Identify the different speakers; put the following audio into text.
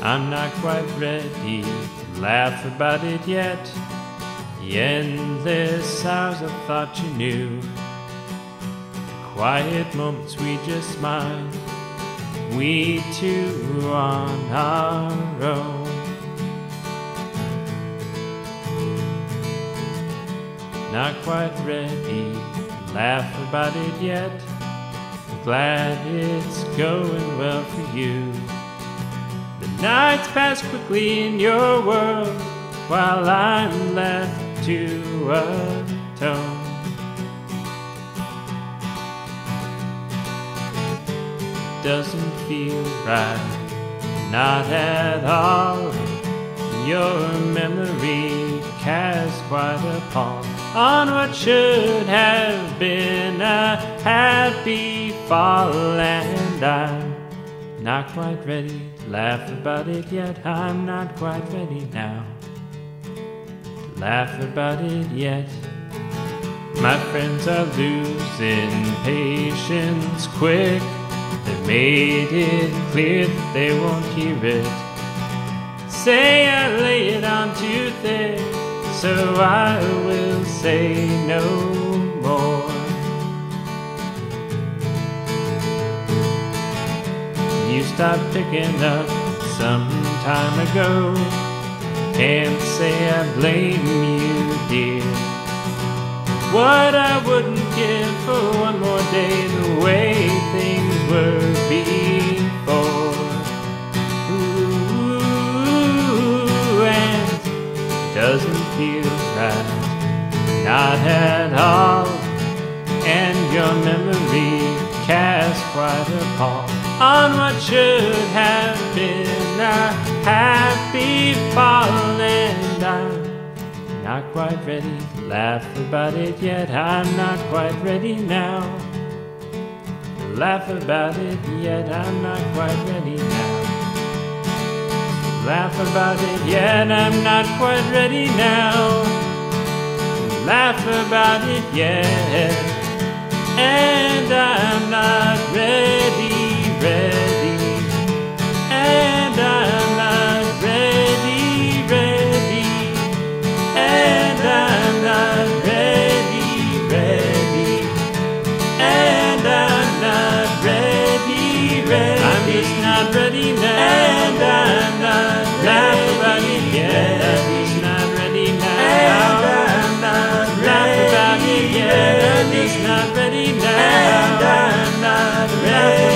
Speaker 1: I'm not quite ready to laugh about it yet. The endless hours I thought you knew, the quiet moments we just smiled, we two on our own. Not quite ready to laugh about it yet. I'm glad it's going well for you. The nights pass quickly in your world, while I'm left to atone. Doesn't feel right, not at all. Your memory casts quite a pall on what should have been a happy fall, and I'm not quite ready to laugh about it yet. I'm not quite ready now to laugh about it yet. My friends are losing patience quick. They made it clear that they won't hear it. Say I lay it on too thick, so I will say no more. You stopped picking up some time ago. Can't say I blame you, dear. What I wouldn't give for one more day the way things were before. Doesn't feel right, not at all. And your memory casts quite a pall on what should have been a happy fall, and I'm not quite ready to laugh about it yet. I'm not quite ready now to laugh about it yet. I'm not quite ready now. Laugh about it yet, I'm not quite ready now. Laugh about it yet, and I'm not ready, and I'm not ready, and I'm not ready, and I'm not ready, I'm just not ready now, and I'm not laugh about it yet. I'm just not ready now. And I'm not laugh about it yet. I'm just not ready now. And I'm not ready.